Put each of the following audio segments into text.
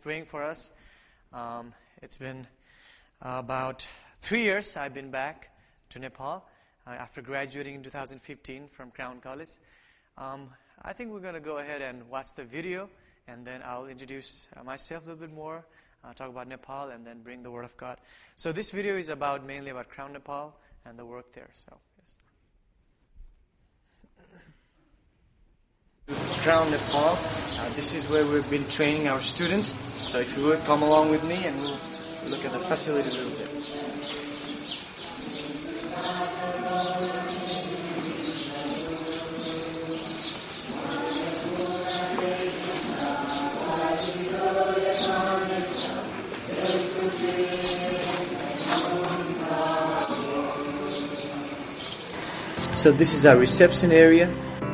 praying for us. It's been about 3 years I've been back to Nepal after graduating in 2015 from Crown College. I think we're going to go ahead and watch the video, and then I'll introduce myself a little bit more, talk about Nepal, and then bring the Word of God. So this video is mainly about Crown Nepal and the work there. So, yes. Crown Nepal. This is where we've been training our students. So if you would come along with me, and we'll look at the facility a little bit. So this is our reception area.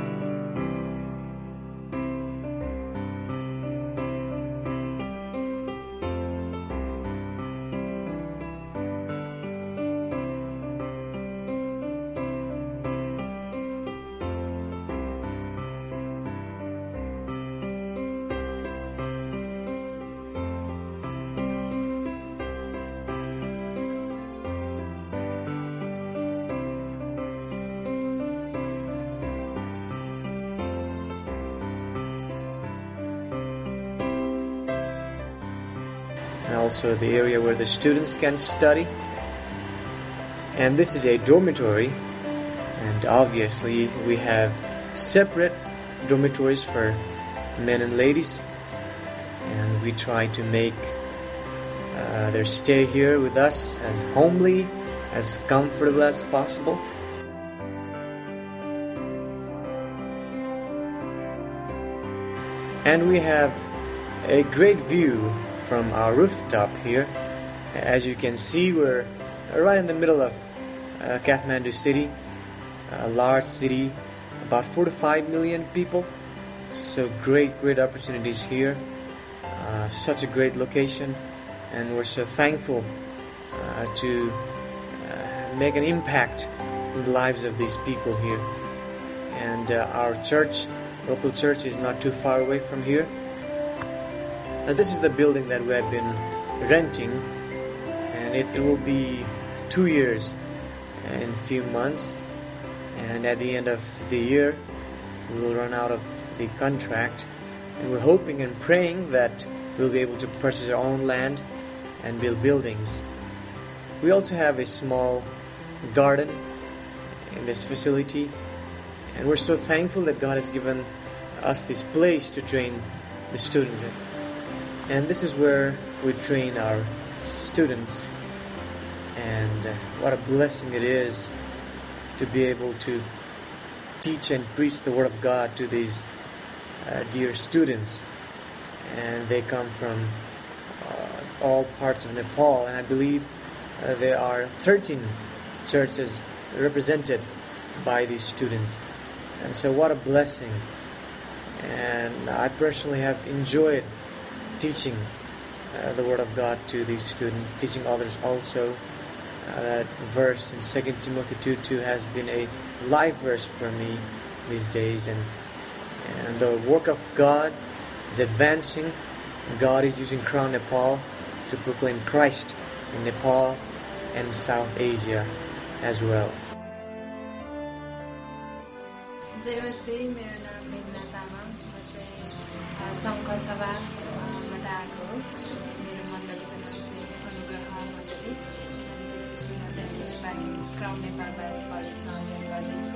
And also the area where the students can study. And this is a dormitory, and obviously we have separate dormitories for men and ladies, and we try to make their stay here with us as homely, as comfortable as possible. And we have a great view from our rooftop here. As you can see, we're right in the middle of Kathmandu city, a large city, about 4 to 5 million people. So great opportunities here. Such a great location, and we're so thankful to make an impact in the lives of these people here. And our church, local church, is not too far away from here. Now this is the building that we have been renting, and it will be 2 years in a few months, and at the end of the year we will run out of the contract, and we're hoping and praying that we'll be able to purchase our own land and build buildings. We also have a small garden in this facility, and we're so thankful that God has given us this place to train the students in. And this is where we train our students, and what a blessing it is to be able to teach and preach the Word of God to these dear students. And they come from all parts of Nepal, and I believe there are 13 churches represented by these students. And so what a blessing. And I personally have enjoyed teaching the Word of God to these students, teaching others also. That verse in 2 Timothy 2:2 has been a life verse for me these days. And the work of God is advancing. God is using Crown Nepal to proclaim Christ in Nepal and South Asia as well. Crown Nepal Bible College मा अध्ययन गर्दैछु।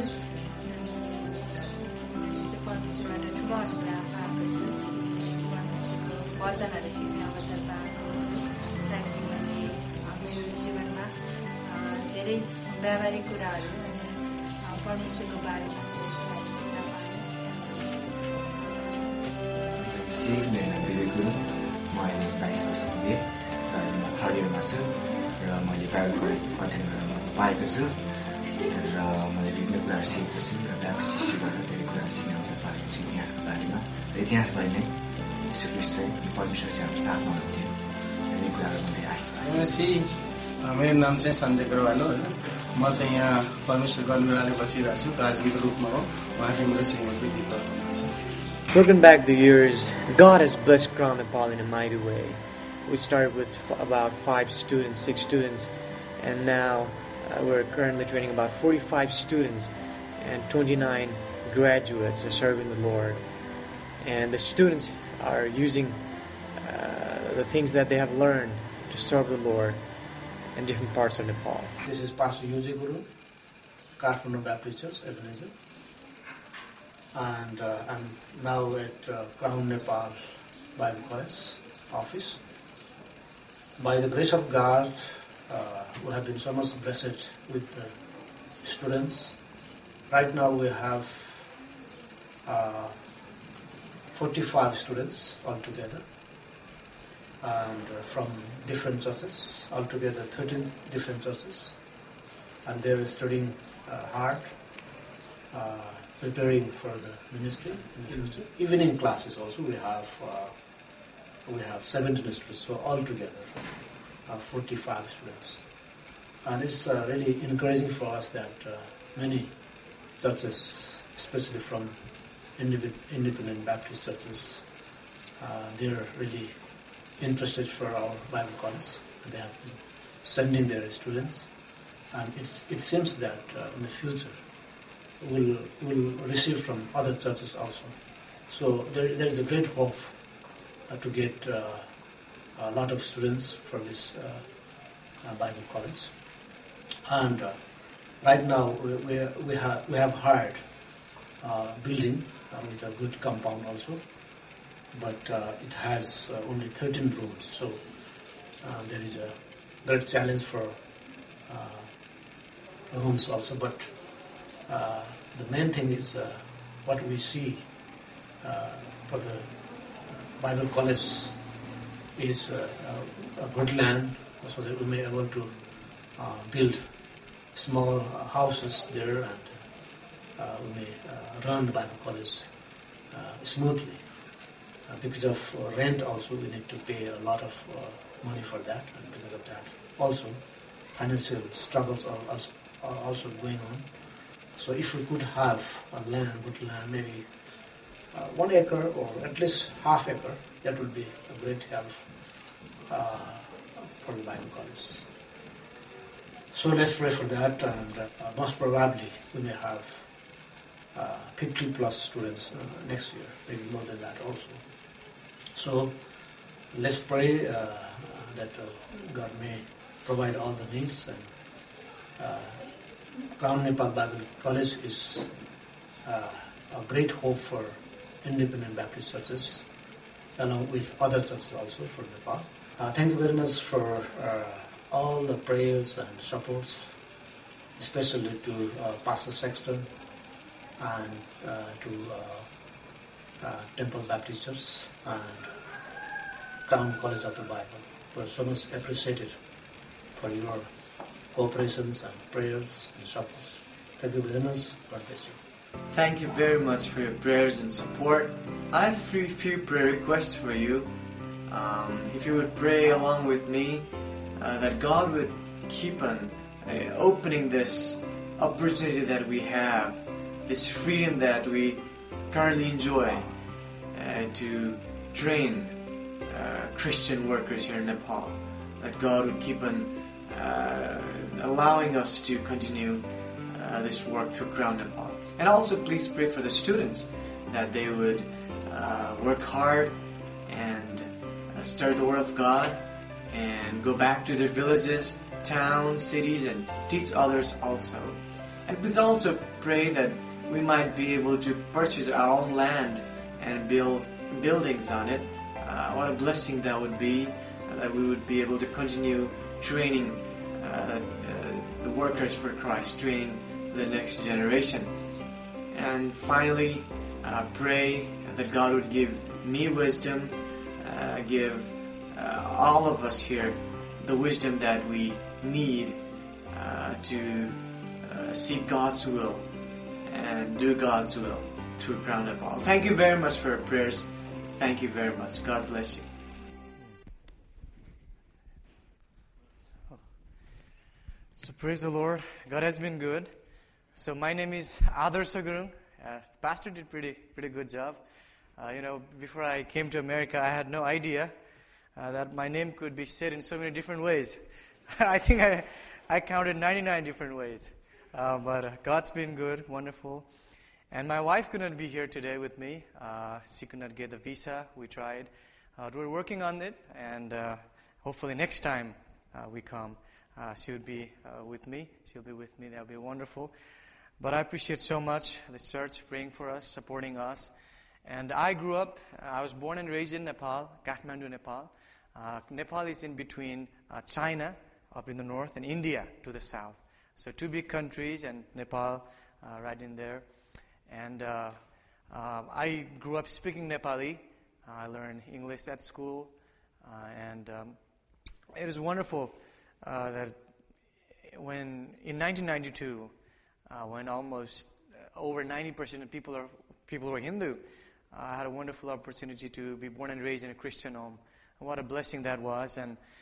परमेश्वरबाट ठुलो अनुग्रह प्राप्त छु। परमेश्वरको वचनहरू सिक्ने अवसर पाएको छु। ताकि मैले मेरो जीवनमा धेरै व्यावहारिक कुराहरू अनि परमेश्वरको बारेमा सिक्न पाएँ। मेरो विवेकु म अहिले 22 वर्षको थिएँ र म थर्ड इयरमा छु र मैले बाइबल कलेज अध्ययन गर्न पाएको छु र मैले विभिन्न कुराहरू सिकेको छु र बाइबल हिस्ट्रीबाट धेरै कुराहरू सिक्ने अवसर पाएको छु इतिहासको बारेमा र इतिहासलाई नै यीशु ख्रीष्ट चाहिँ परमेश्वर चाहिँ हाम्रो साथमा हुनुहुन्थ्यो र यी कुराहरू मैले आशिष पाएको छु। मेरो नाम चाहिँ सञ्जय ग्रोवाल हो होइन। म चाहिँ यहाँ परमेश्वरको अनुग्रहले बसिरहेको छु। दार्जिलिङको रूपमा हो। उहाँ चाहिँ मेरो श्रीमती दिपक हुनुहुन्छ। Looking back the years, God has blessed Crown Nepal in a mighty way. We started with about 5 students, 6 students, and now we're currently training about 45 students, and 29 graduates are serving the Lord. And the students are using the things that they have learned to serve the Lord in different parts of Nepal. This is Pastor Yuji Guru, Kathmandu Baptist Church, Ebenezer. And I'm now at Crown Nepal Bible College office. By the grace of God, we have been so much blessed with the students. Right now we have 45 students altogether, and from different churches, altogether 13 different churches, and they're studying hard, preparing for the ministry in the future. Even in classes also we have 17 students, so altogether 45 students. And it's really encouraging for us that many churches, especially from independent Baptist churches, they're really interested for our Bible college. They have been sending their students, and it seems that in the future we'll receive from other churches also. So there is a great hope to get a lot of students for this Bible college. And right now we have hired building with a good compound also, but it has only 13 rooms, so there is a great challenge for rooms also. But the main thing is what we see for the Bible college is a good land, so that we may be able to build small houses there, and we may run the Bible college smoothly. Because of rent also, we need to pay a lot of money for that, and because of that also financial struggles are also going on. So if we could have a good land, maybe 1 acre or at least half acre, that would be a great help for the Bible college. So let's pray for that, and most probably we may have 50 plus students next year, maybe more than that also. So let's pray that God may provide all the needs. And Crown Nepal Bible College is a great hope for independent Baptist churches, along with other churches also for Nepal. Thank you very much for all the prayers and supports, especially to Pastor Sexton and to Temple Baptist Church and Crown College of the Bible. We're so much appreciated for your cooperations and prayers and supports. Thank you very much. God bless you. Thank you very much for your prayers and support. I have a few prayer requests for you. If you would pray along with me, that God would keep on opening this opportunity that we have, this freedom that we currently enjoy to train Christian workers here in Nepal. That God would keep on allowing us to continue this work through Crown Nepal. And also please pray for the students, that they would work hard and study the Word of God and go back to their villages, towns, cities, and teach others also. And please also pray that we might be able to purchase our own land and build buildings on it. What a blessing that would be, that we would be able to continue training the workers for Christ, training the next generation. And finally, pray that God would give me wisdom, give all of us here the wisdom that we need to seek God's will and do God's will through Crown Nepal. Thank you very much for your prayers. Thank you very much. God bless you. So praise the Lord. God has been good. So my name is Adar Sagurung. The pastor did pretty good job. Before I came to America, I had no idea that my name could be said in so many different ways. I think I counted 99 different ways. But God's been good, wonderful. And my wife couldn't be here today with me. She could not get the visa. We tried. We're working on it, and hopefully next time we come, she would be with me. She'll be with me. That would be wonderful. But I appreciate so much the church praying for us, supporting us. And I was born and raised in Nepal, Kathmandu, Nepal. Nepal is in between China, up in the north, and India to the south. So 2 big countries, and Nepal right in there. And I grew up speaking Nepali. I learned English at school. And it was wonderful that in 1992, when almost over 90% of people were Hindu, I had a wonderful opportunity to be born and raised in a Christian home. What a blessing that was.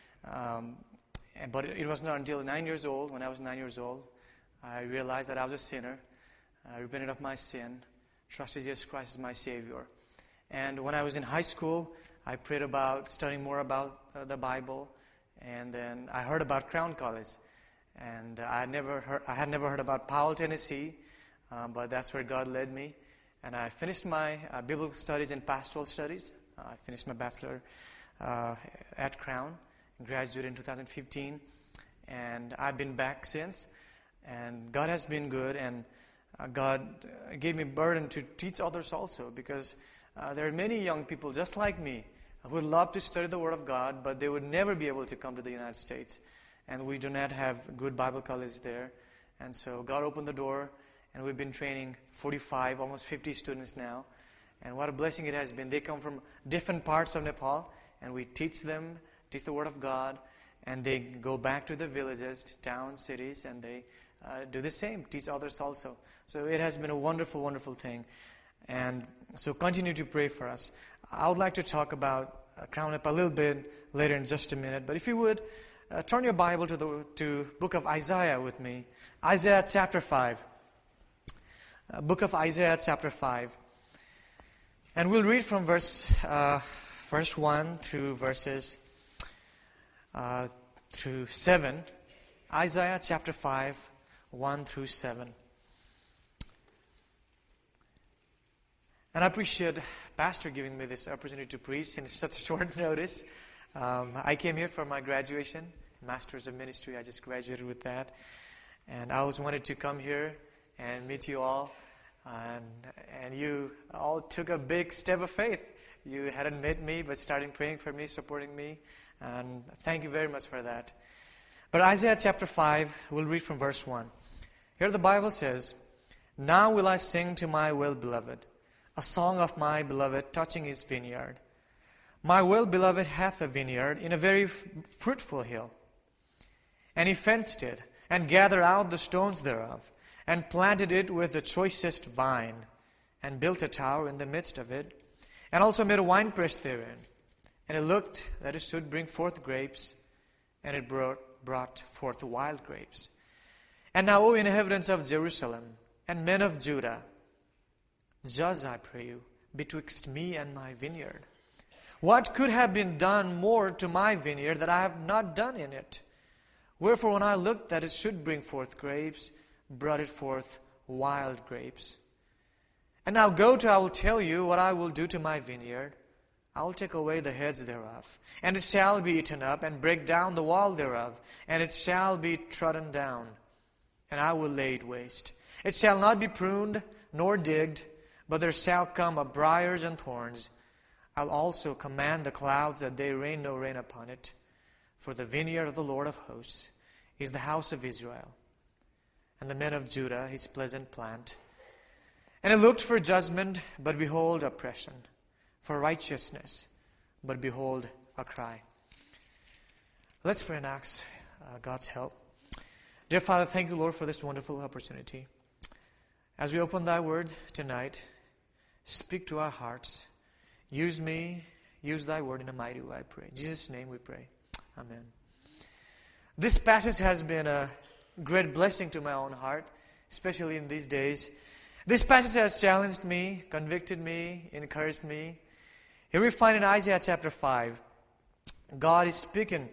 But it was not until 9 years old, when I was 9 years old, I realized that I was a sinner. I repented of my sin, trusted Jesus Christ as my Savior. And when I was in high school, I prayed about studying more about the Bible. And then I heard about Crown College. And I had never heard about Powell, Tennessee, but that's where God led me. And I finished my biblical studies and pastoral studies. I finished my bachelor at Crown, graduated in 2015. And I've been back since. And God has been good, and God gave me a burden to teach others also, because there are many young people just like me who would love to study the Word of God, but they would never be able to come to the United States. And we do not have good Bible college there. And so God opened the door, and we've been training 45, almost 50 students now. And what a blessing it has been. They come from different parts of Nepal, and we teach them, teach the Word of God, and they go back to the villages, towns, cities, and they do the same, teach others also. So it has been a wonderful, wonderful thing. And so continue to pray for us. I would like to talk about Crown Nepal a little bit later in just a minute. But if you would, turn your Bible to book of Isaiah with me. Isaiah chapter 5. Book of Isaiah chapter 5. And we'll read from verse 1 through verses through 7. Isaiah chapter 5, 1 through 7. And I appreciate Pastor giving me this opportunity to preach in such short notice. I came here for my graduation, Master's of Ministry. I just graduated with that. And I always wanted to come here and meet you all. And you all took a big step of faith. You hadn't met me, but started praying for me, supporting me. And thank you very much for that. But Isaiah chapter 5, we'll read from verse 1. Here the Bible says, "Now will I sing to my well-beloved, a song of my beloved touching his vineyard. My well-beloved hath a vineyard in a very fruitful hill. And he fenced it, and gathered out the stones thereof, and planted it with the choicest vine, and built a tower in the midst of it, and also made a winepress therein. And it looked that it should bring forth grapes, and it brought forth wild grapes. And now, O inhabitants of Jerusalem, and men of Judah, judge, I pray you, betwixt me and my vineyard. What could have been done more to my vineyard that I have not done in it? Wherefore, when I looked that it should bring forth grapes, brought it forth wild grapes. And now go to, I will tell you what I will do to my vineyard. I will take away the heads thereof, and it shall be eaten up, and break down the wall thereof, and it shall be trodden down, and I will lay it waste. It shall not be pruned, nor digged, but there shall come up briars and thorns. I'll also command the clouds that they rain no rain upon it. For the vineyard of the Lord of hosts is the house of Israel, and the men of Judah his pleasant plant. And it looked for judgment, but behold oppression, for righteousness, but behold a cry." Let's pray and ask God's help. Dear Father, thank you, Lord, for this wonderful opportunity. As we open thy word tonight, speak to our hearts. Use me, use thy word in a mighty way, I pray. In Jesus' name we pray. Amen. This passage has been a great blessing to my own heart, especially in these days. This passage has challenged me, convicted me, encouraged me. Here we find in Isaiah chapter 5, God is speaking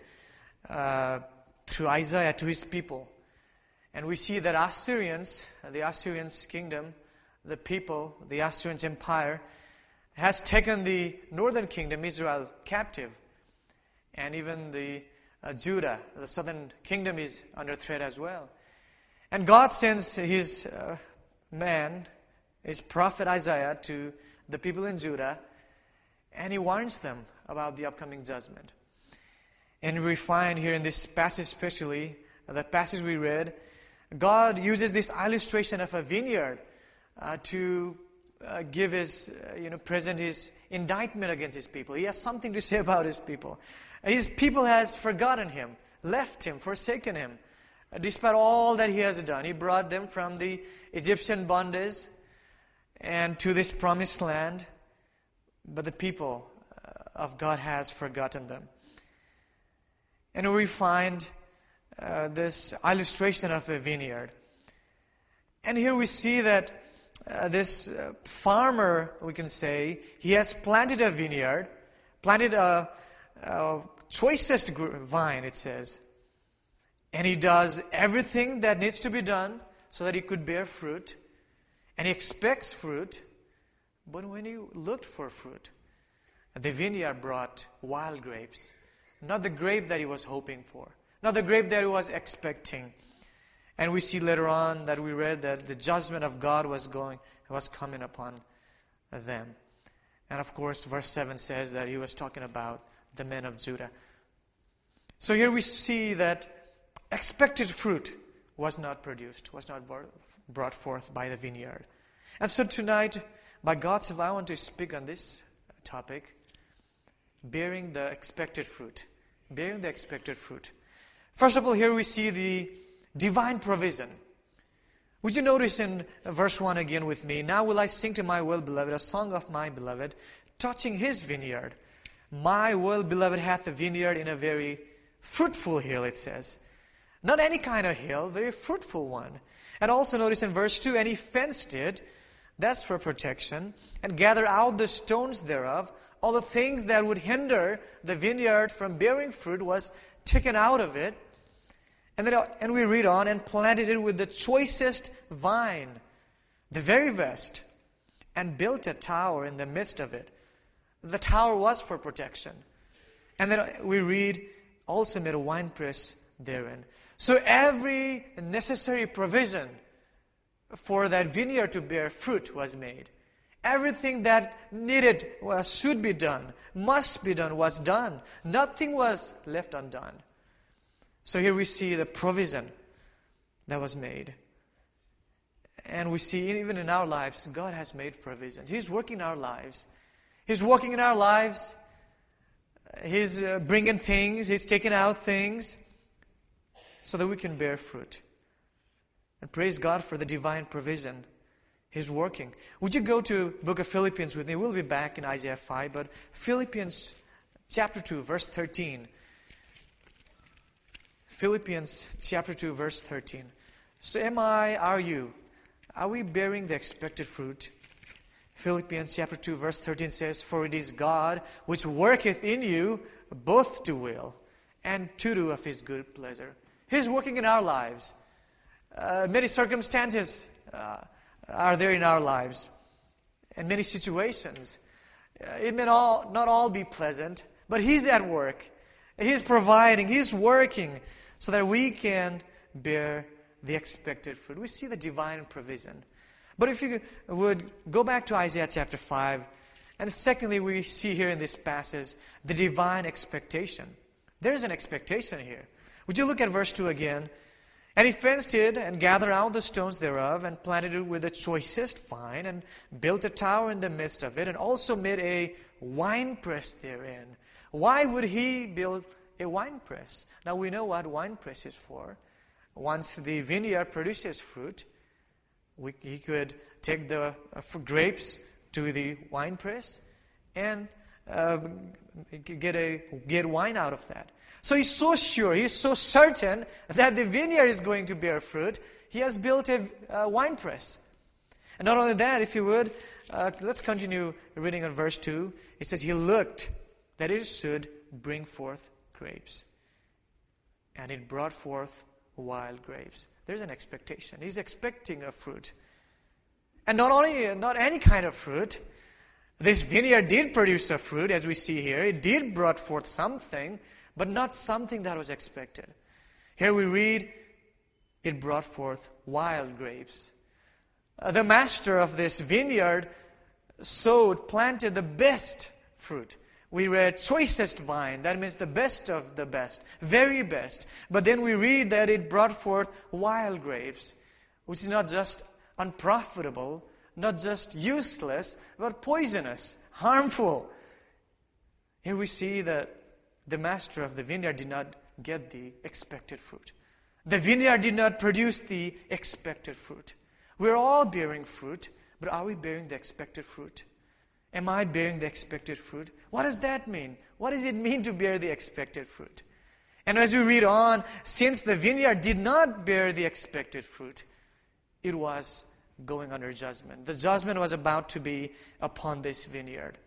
through Isaiah to His people. And we see that the Assyrian kingdom, the people, the Assyrian empire, has taken the northern kingdom, Israel, captive. And even the Judah, the southern kingdom, is under threat as well. And God sends His man, His prophet Isaiah, to the people in Judah, and He warns them about the upcoming judgment. And we find here in this passage especially, the passage we read, God uses this illustration of a vineyard to give present His indictment against His people. He has something to say about His people. His people has forgotten Him, left Him, forsaken Him. Despite all that He has done, He brought them from the Egyptian bondage and to this promised land. But the people of God has forgotten them. And we find this illustration of the vineyard. And here we see that this farmer, we can say, he has planted a vineyard, planted a choicest vine, it says. And he does everything that needs to be done so that he could bear fruit. And he expects fruit. But when he looked for fruit, the vineyard brought wild grapes. Not the grape that he was hoping for. Not the grape that he was expecting. And we see later on that we read that the judgment of God was coming upon them. And of course, verse 7 says that he was talking about the men of Judah. So here we see that expected fruit was not produced, was not brought forth by the vineyard. And so tonight, by God's help, I want to speak on this topic, bearing the expected fruit. Bearing the expected fruit. First of all, here we see the divine provision. Would you notice in verse 1 again with me? Now will I sing to my well-beloved a song of my beloved, touching his vineyard. My well-beloved hath a vineyard in a very fruitful hill, it says. Not any kind of hill, very fruitful one. And also notice in verse 2, and he fenced it, that's for protection, and gathered out the stones thereof. All the things that would hinder the vineyard from bearing fruit was taken out of it. And we read on, and planted it with the choicest vine, the very best, and built a tower in the midst of it. The tower was for protection. And then we read, also made a winepress therein. So every necessary provision for that vineyard to bear fruit was made. Everything that needed should be done, must be done, was done. Nothing was left undone. So here we see the provision that was made. And we see even in our lives, God has made provision. He's working in our lives. He's working in our lives. He's bringing things. He's taking out things so that we can bear fruit. And praise God for the divine provision. He's working. Would you go to book of Philippians with me? We'll be back in Isaiah 5, but Philippians chapter 2, verse 13. Philippians chapter 2, verse 13. So are we bearing the expected fruit? Philippians chapter 2, verse 13 says, for it is God which worketh in you both to will and to do of His good pleasure. He's working in our lives. Many circumstances are there in our lives, and many situations. It may not all be pleasant, but He's at work. He's providing, He's working, so that we can bear the expected fruit. We see the divine provision. But if you would go back to Isaiah chapter 5, and secondly, we see here in this passage the divine expectation. There's an expectation here. Would you look at verse 2 again? And he fenced it and gathered out the stones thereof and planted it with the choicest vine and built a tower in the midst of it and also made a winepress therein. Why would he build a winepress? Now we know what winepress is for. Once the vineyard produces fruit, he could take the grapes to the winepress and get wine out of that. So he's so sure, he's so certain that the vineyard is going to bear fruit, he has built a winepress. And not only that, if you would, let's continue reading on verse 2. It says, He looked that it should bring forth grapes. And it brought forth wild grapes. There's an expectation. He's expecting a fruit. And not any kind of fruit. This vineyard did produce a fruit, as we see here. It did brought forth something, but not something that was expected. Here we read, it brought forth wild grapes. The master of this vineyard planted the best fruit. We read choicest vine, that means the best of the best, very best. But then we read that it brought forth wild grapes, which is not just unprofitable, not just useless, but poisonous, harmful. Here we see that the master of the vineyard did not get the expected fruit. The vineyard did not produce the expected fruit. We're all bearing fruit, but are we bearing the expected fruit? Am I bearing the expected fruit? What does that mean? What does it mean to bear the expected fruit? And as we read on, since the vineyard did not bear the expected fruit, it was going under judgment. The judgment was about to be upon this vineyard.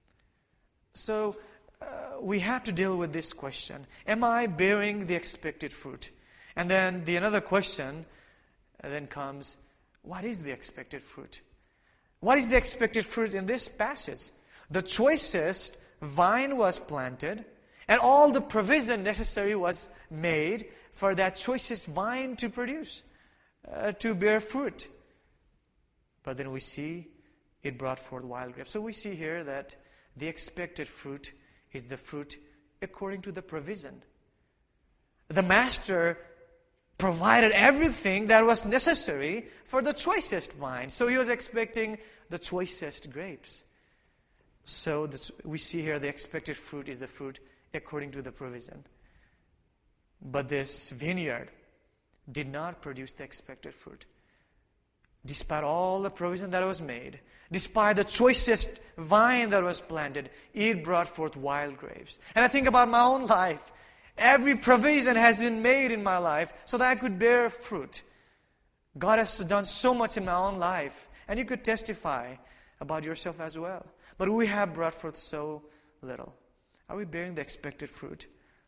So we have to deal with this question. Am I bearing the expected fruit? And then another question then comes, what is the expected fruit? What is the expected fruit in this passage? The choicest vine was planted, and all the provision necessary was made for that choicest vine to produce, to bear fruit. But then we see it brought forth wild grapes. So we see here that the expected fruit is the fruit according to the provision. The master provided everything that was necessary for the choicest vine. So he was expecting the choicest grapes. So we see here the expected fruit is the fruit according to the provision. But this vineyard did not produce the expected fruit. Despite all the provision that was made, despite the choicest vine that was planted, it brought forth wild grapes. And I think about my own life. Every provision has been made in my life so that I could bear fruit. God has done so much in my own life. And you could testify about yourself as well. But we have brought forth so little. Are we bearing the expected fruit?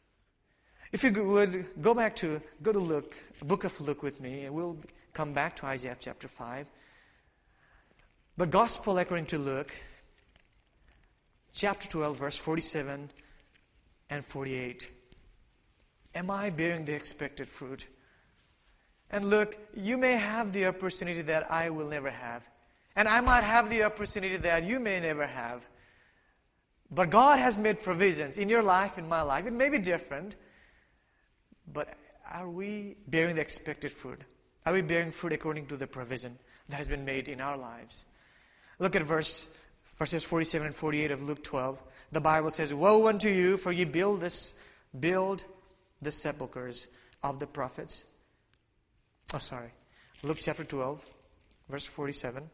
If you would go to Luke, book of Luke with me, and we'll come back to Isaiah chapter 5. But Gospel according to Luke, chapter 12, verse 47 and 48. Am I bearing the expected fruit? And look, you may have the opportunity that I will never have. And I might have the opportunity that you may never have. But God has made provisions in your life, in my life. It may be different. But are we bearing the expected fruit? Are we bearing fruit according to the provision that has been made in our lives? Look at verses 47 and 48 of Luke 12. The Bible says, Woe unto you, for ye build the sepulchres of the prophets. Luke chapter 12, verse 47.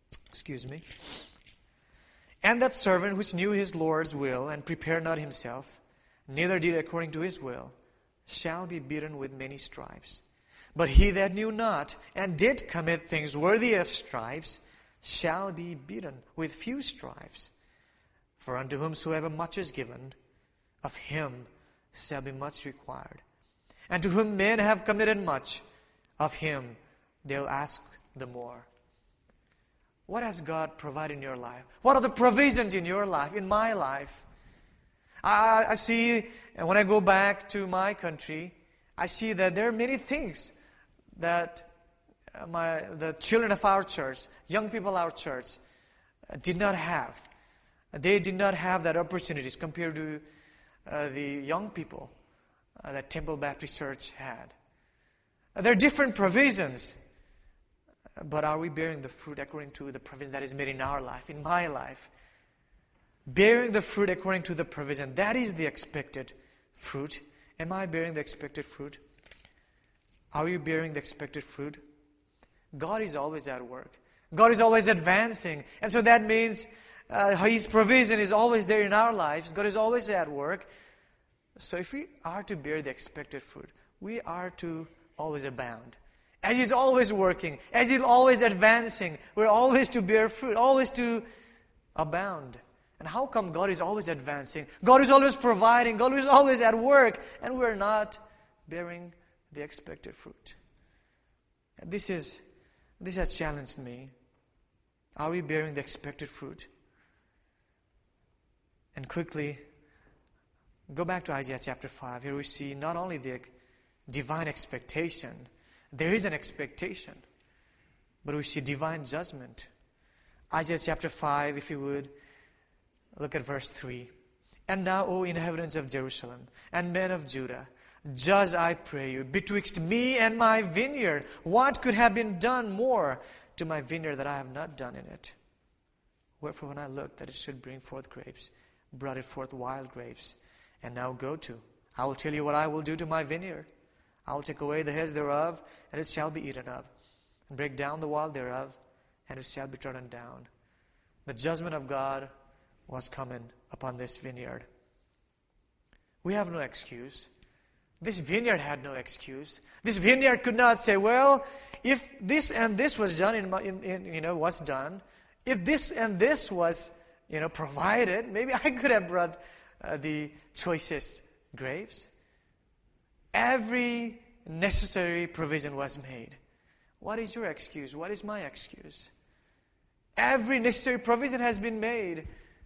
And that servant which knew his Lord's will and prepared not himself, neither did according to his will, shall be beaten with many stripes. But he that knew not and did commit things worthy of stripes shall be beaten with few stripes. For unto whomsoever much is given, of him shall be much required. And to whom men have committed much, of him they'll ask the more. What has God provided in your life? What are the provisions in your life, in my life? I see, and when I go back to my country, I see that there are many things that the children of our church, young people of our church, did not have. They did not have that opportunities compared to the young people that Temple Baptist Church had. There are different provisions, but are we bearing the fruit according to the provision that is made in our life, in my life? Bearing the fruit according to the provision, that is the expected fruit. Am I bearing the expected fruit? Are you bearing the expected fruit? God is always at work. God is always advancing. And so that means His provision is always there in our lives. God is always at work. So if we are to bear the expected fruit, we are to always abound as He's always working, as He's always advancing. We're always to bear fruit, always to abound. And how come God is always advancing? God is always providing. God is always at work. And we're not bearing the expected fruit. And this has challenged me. Are we bearing the expected fruit? And quickly, go back to Isaiah chapter 5. Here we see not only the divine expectation. There is an expectation. But we see divine judgment. Isaiah chapter 5, if you would, look at verse 3. And now, O inhabitants of Jerusalem, and men of Judah, judge, I pray you, betwixt me and my vineyard. What could have been done more to my vineyard that I have not done in it? Wherefore when I looked that it should bring forth grapes, brought it forth wild grapes. And now go to, I will tell you what I will do to my vineyard. I will take away the heads thereof, and it shall be eaten of, and break down the wall thereof, and it shall be trodden down. The judgment of God was coming upon this vineyard. We have no excuse. This vineyard had no excuse. This vineyard could not say, well, if this and this was done was done, if this and this was provided, maybe I could have brought the choicest grapes. Every necessary provision was made. What is your excuse? What is my excuse? Every necessary provision has been made.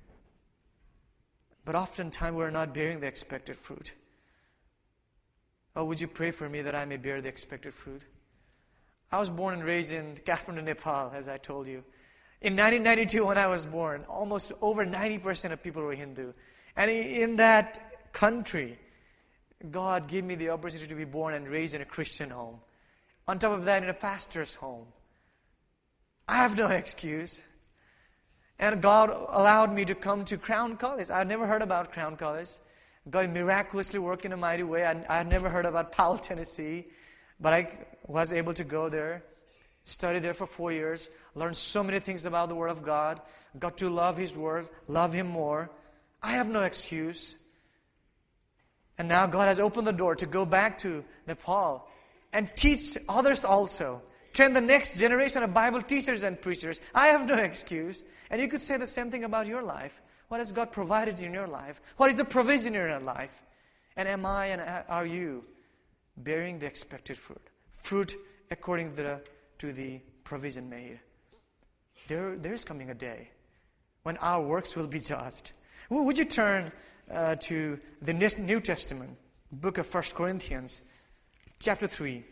But oftentimes we're not bearing the expected fruit. Oh, would you pray for me that I may bear the expected fruit? I was born and raised in Kathmandu, Nepal, as I told you. In 1992, when I was born, almost over 90% of people were Hindu. And in that country, God gave me the opportunity to be born and raised in a Christian home. On top of that, in a pastor's home. I have no excuse. And God allowed me to come to Crown College. I had never heard about Crown College. God miraculously worked in a mighty way. I had never heard about Powell, Tennessee. But I was able to go there, study there for 4 years, learn so many things about the Word of God, got to love His Word, love Him more. I have no excuse. And now God has opened the door to go back to Nepal and teach others also. Train the next generation of Bible teachers and preachers. I have no excuse. And you could say the same thing about your life. What has God provided in your life? What is the provision in your life? And am I and are you bearing the expected fruit? Fruit according to the provision made. There is coming a day when our works will be judged. Would you turn to the New Testament, book of 1 Corinthians, chapter 3.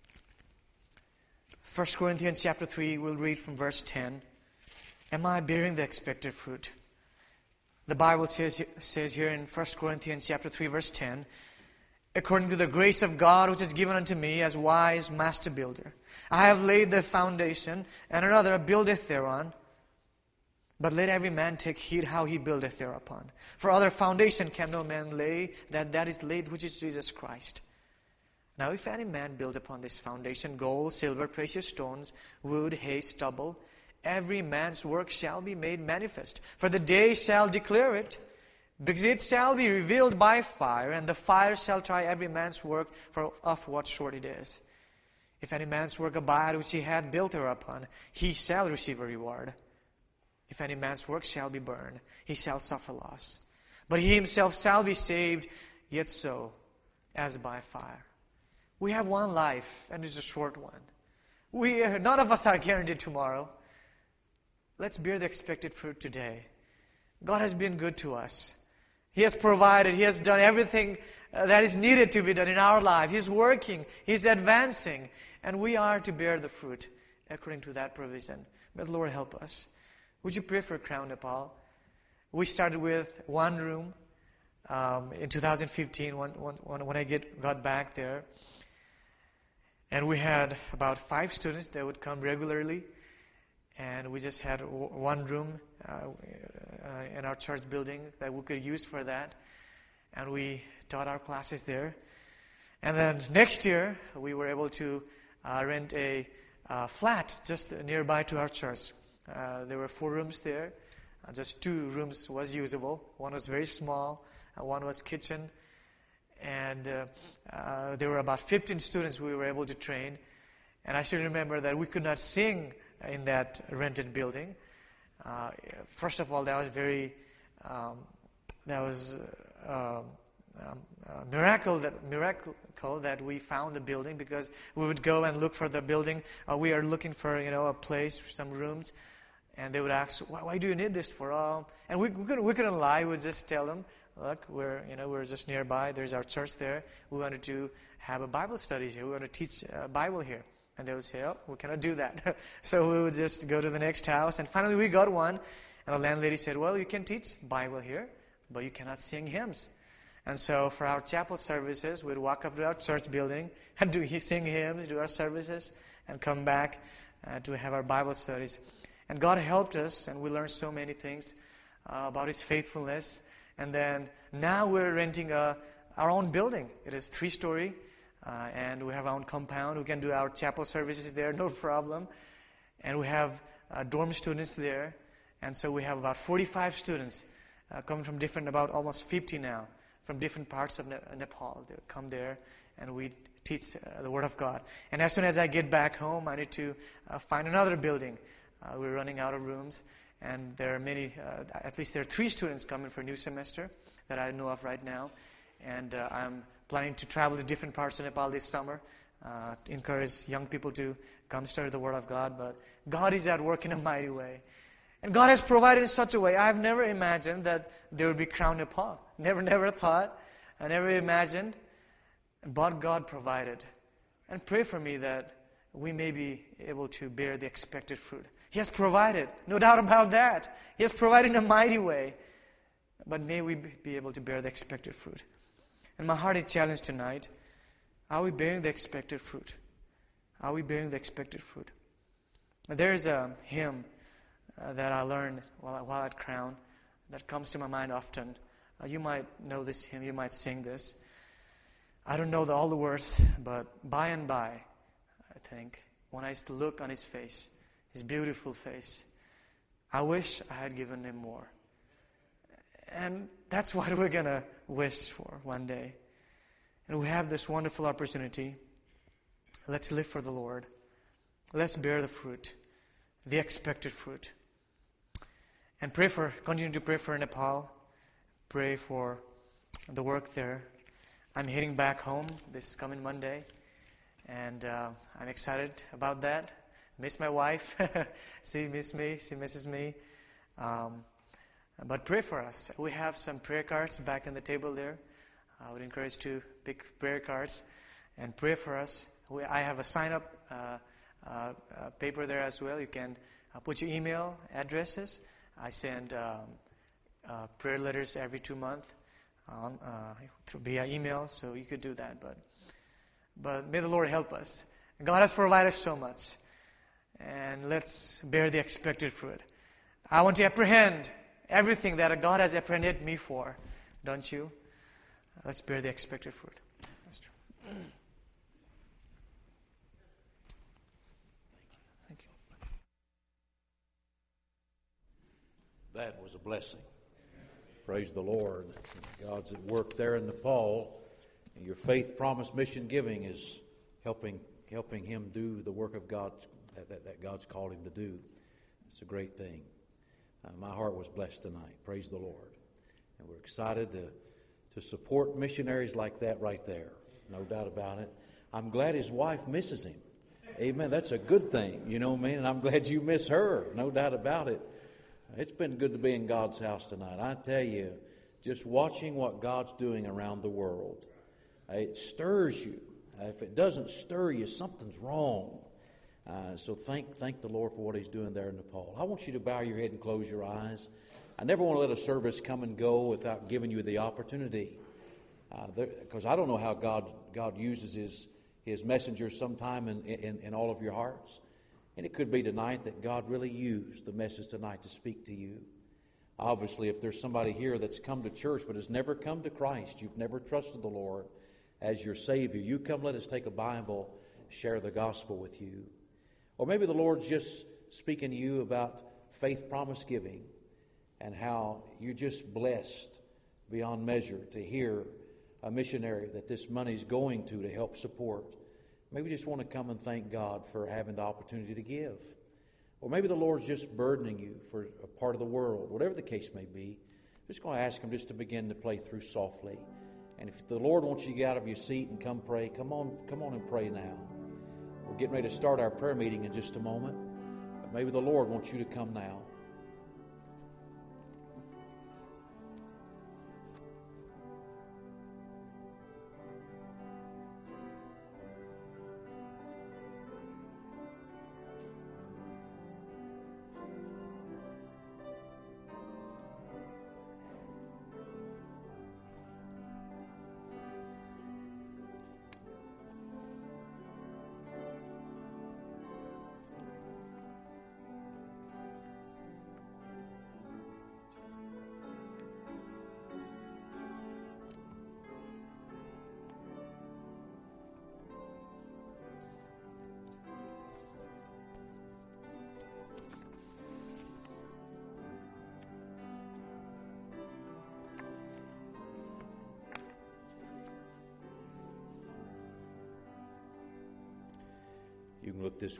1 Corinthians chapter 3, we'll read from verse 10. Am I bearing the expected fruit? The Bible says here in 1 Corinthians chapter 3, verse 10, according to the grace of God which is given unto me as wise master builder, I have laid the foundation, and another buildeth thereon. But let every man take heed how he buildeth thereupon. For other foundation can no man lay, that is laid, which is Jesus Christ. Now if any man build upon this foundation gold, silver, precious stones, wood, hay, stubble, every man's work shall be made manifest. For the day shall declare it, because it shall be revealed by fire, and the fire shall try every man's work of what sort it is. If any man's work abide which he hath built thereupon, he shall receive a reward. If any man's work shall be burned, he shall suffer loss. But he himself shall be saved, yet so as by fire. We have one life, and it's a short one. None of us are guaranteed tomorrow. Let's bear the expected fruit today. God has been good to us. He has provided. He has done everything that is needed to be done in our life. He's working. He's advancing. And we are to bear the fruit according to that provision. May the Lord help us. Would you pray for Crown Nepal? We started with one room in 2015 when I got back there. And we had about 5 students that would come regularly. And we just had one room in our church building that we could use for that. And we taught our classes there. And then next year, we were able to rent a flat just nearby to our church. There were 4 rooms there. Just 2 rooms was usable. One was very small. One was kitchen. And there were about 15 students we were able to train. And I still remember that we could not sing in that rented building. First of all, that was miracle that we found the building, because we would go and look for the building. We are looking for a place, some rooms, and they would ask, "Why do you need this for?" And we couldn't lie. We would just tell them, "Look, we're just nearby. There's our church there. We wanted to have a Bible study here. We want to teach Bible here." And they would say, "Oh, we cannot do that." So we would just go to the next house, and finally we got one. And the landlady said, "Well, you can teach Bible here, but you cannot sing hymns." And so for our chapel services, we'd walk up to our church building and sing hymns, do our services, and come back to have our Bible studies. And God helped us, and we learned so many things about His faithfulness. And then now we're renting our own building. It is 3-story, and we have our own compound. We can do our chapel services there, no problem. And we have dorm students there. And so we have about 45 students coming from about almost 50 now, from different parts of Nepal. They come there, and we teach the Word of God. And as soon as I get back home, I need to find another building. We're running out of rooms, and there are many, at least there are 3 students coming for a new semester that I know of right now. And I'm planning to travel to different parts of Nepal this summer, to encourage young people to come study the Word of God. But God is at work in a mighty way. And God has provided in such a way. I've never imagined that there would be Crown Nepal. Never thought. I never imagined. But God provided. And pray for me that we may be able to bear the expected fruit. He has provided. No doubt about that. He has provided in a mighty way. But may we be able to bear the expected fruit. And my heart is challenged tonight. Are we bearing the expected fruit? Are we bearing the expected fruit? There is a hymn that I learned while at Crown that comes to my mind often. You might know this hymn. You might sing this. I don't know all the words, but by and by, I think, when I look on His face, His beautiful face, I wish I had given Him more. And that's what we're going to wish for one day. And we have this wonderful opportunity. Let's live for the Lord. Let's bear the fruit, the expected fruit. And continue to pray for Nepal. Pray for the work there. I'm heading back home this coming Monday. And I'm excited about that. Miss my wife. She misses me. She misses me. But pray for us. We have some prayer cards back on the table there. I would encourage you to pick prayer cards and pray for us. I have a sign-up paper there as well. You can put your email addresses. I send prayer letters every 2 months via email, so you could do that. But may the Lord help us. God has provided so much. And let's bear the expected fruit. I want to apprehend everything that God has apprehended me for. Don't you? Let's bear the expected fruit. Thank you. That was a blessing. Praise the Lord. God's at work there in Nepal. And your faith promise mission giving is helping him do the work of God that God's called him to do. It's a great thing. My heart was blessed tonight. Praise the Lord. And we're excited to support missionaries like that right there. No doubt about it. I'm glad his wife misses him. Amen. That's a good thing. You know what I mean? And I'm glad you miss her. No doubt about it. It's been good to be in God's house tonight. I tell you, just watching what God's doing around the world, it stirs you. If it doesn't stir you, something's wrong. So thank the Lord for what He's doing there in Nepal. I want you to bow your head and close your eyes. I never want to let a service come and go without giving you the opportunity, because I don't know how God uses His messengers sometime in all of your hearts. And it could be tonight that God really used the message tonight to speak to you. Obviously, if there's somebody here that's come to church but has never come to Christ, you've never trusted the Lord as your Savior, you come, let us take a Bible, share the gospel with you. Or maybe the Lord's just speaking to you about faith promise giving and how you're just blessed beyond measure to hear a missionary that this money's going to help support. Maybe you just want to come and thank God for having the opportunity to give. Or maybe the Lord's just burdening you for a part of the world. Whatever the case may be, I'm just going to ask Him just to begin to play through softly. And if the Lord wants you to get out of your seat and come pray, come on and pray now. We're getting ready to start our prayer meeting in just a moment. But maybe the Lord wants you to come now. You can look this